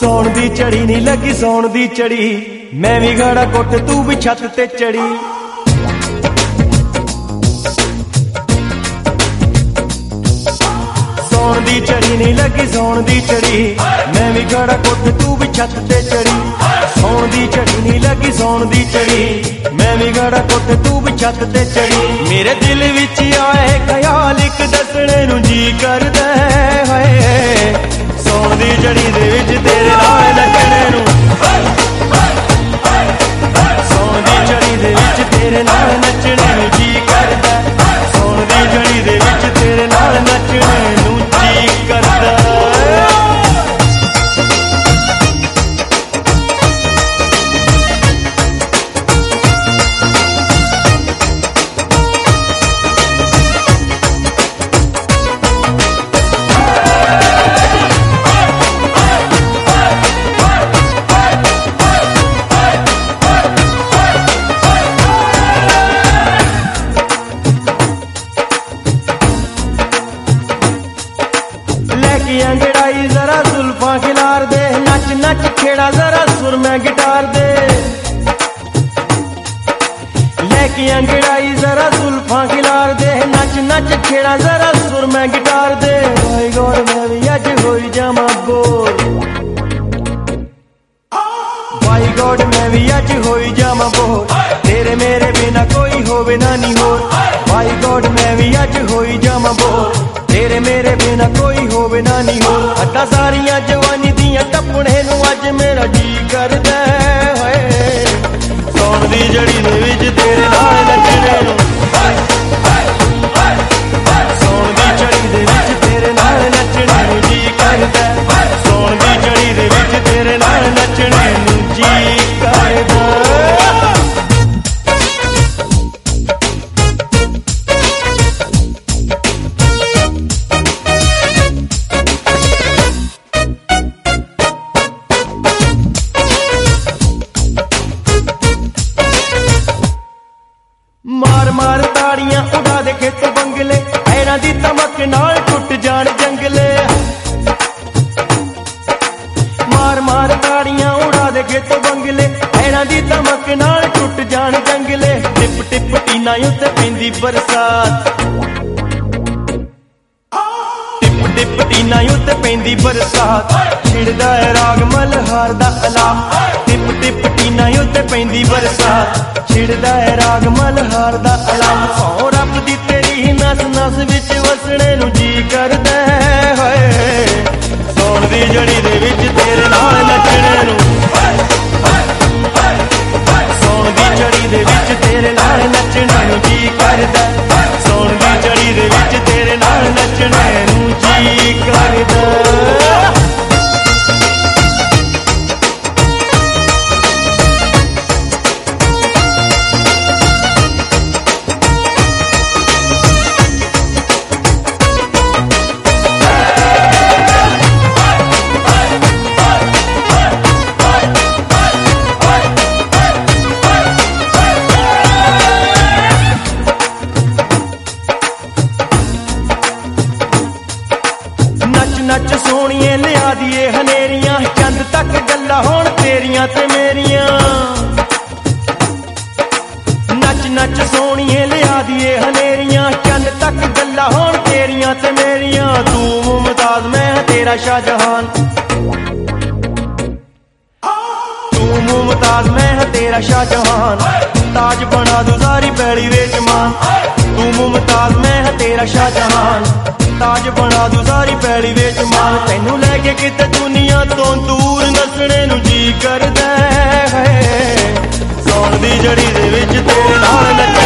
ਸੌਣ ਦੀ ਝੜੀ ਨਹੀਂ ਲੱਗੀ ਸੌਣ ਦੀ ਝੜੀ, ਮੈਂ ਵੀ ਗਾੜਾ ਕੋਠ ਤੂੰ ਵੀ ਛੱਤ ਤੇ ਚੜੀ। ਸੌਣ ਦੀ ਝੜੀ ਨਹੀਂ ਲੱਗੀ ਸੌਣ ਦੀ ਝੜੀ, ਮੈਂ ਵੀ ਗਾੜਾ ਕੋਠ ਤੂੰ ਵੀ ਛੱਤ ਤੇ ਚੜੀ। ਸੌਣ ਦੀ ਝੜੀ ਨਹੀਂ ਲੱਗੀ ਸੌਣ ਦੀ ਝੜੀ, ਮੈਂ ਵੀ ਗਾੜਾ ਕੋਠ ਤੂੰ ਵੀ ਛੱਤ ਤੇ ਚੜੀ। ਮੇਰੇ ਦਿਲ ਵਿੱਚ ਆਏ ਖਿਆਲ ਇੱਕ ਦੱਸਣੇ ਨੂੰ ਜੀ ਕਰਦਾ ਹੈ, ਸੌਣ ਦੀ ਝੜੀ ਦੇ ਵਿੱਚ ਤੇਰੇ ਨਾਲ ਨੱਚਣੇ ਨੂੰ। ਸੌਣ ਦੀ ਝੜੀ ਦੇ ਵਿੱਚ ਤੇਰੇ ਨਾਲ ਨੱਚਣੇ ਨੂੰ ਜੀ ਕਰਦਾ, ਸੌਣ ਦੀ ਝੜੀ ਦੇ ਵਿੱਚ ਤੇਰੇ ਨਾਲ ਨੱਚਣੇ ਨੂੰ ਜੀ ਕਰਦਾ। अंगड़ाई जरा जुल्फा खिलार दे, नच नच खेड़ा जरा सुर में गिटार दे। लेके अंगड़ाई जरा जुल्फा खिलार दे, नच नच खेड़ा जरा सुर में गिटार दे। भाई गौर मैं भी अज होई जामा बोल, भाई गॉड मैं भी अज होई जामा बोल, तेरे मेरे बिना कोई होवे ना नी हो। भाई गॉड मैं भी अज होई जामा बोल, तेरे मेरे बिना कोई होवे ना नी हो। अद्धा सारियां जवानी दियां टप्पणे नूं अज मेरा जी करदा है, सौण दी झड़ी दे विच तेरे नाल नच्चणे नूं। सौण दी झड़ी दे विच तेरे नाल नच्चणे नूं जी करदा, सौण दी झड़ी दे विच तेरे नाल नच्चणे नूं जी करदा। मार मार ताड़ियां उड़ा दे खेत बंगले, पैरां दी तमक नाल टुट जान जंगले। मार मार ताड़ियां उड़ा दे खेत बंगले, पैरां दी तमक नाल टुट जान जंगले। टिप टिप टीना उत्ते पैंदी बरसात, टिप टिप टीना उत्ते पैंदी बरसात, छिड़दा है राग मल्हार दा अला। टिप टिप टीना उत्ते पैंदी बरसात, छिड़दा है राग मल्हार दा अलाम। सौ रब दी तेरी नस नस विच वसणे नूं जी करदा है, सौण दी झड़ी दे विच तेरे नाल नच्चणे नूं। सौण दी झड़ी दे विच तेरे नाल नच्चणे नूं जी करदा, सौण दी झड़ी दे विच तेरे नाल नच्चणे नूं जी करदा। नच सोनिए लिया दिए हनेरियां, चंद तक गल्लां होण तेरियां ते मेरियां। नच नच सोनिए लिया दिए हनेरियां, चंद तक गल्लां होण तेरियां ते मेरियां। तू मुमताज मैं तेरा शाहजहान, तू मुमताज मैं तेरा शाहजहान, ताज बना दूं सारी पैड़ी विच मान। तू मुमताज मैं तेरा शाहजहान, ताज बना दूं सारी पैड़ी विच मान। तैनू लैके किते दुनिया तो दूर नसणे नूं जी करदा है, सौण दी झड़ी दे विच तेरे नाल नच्चणे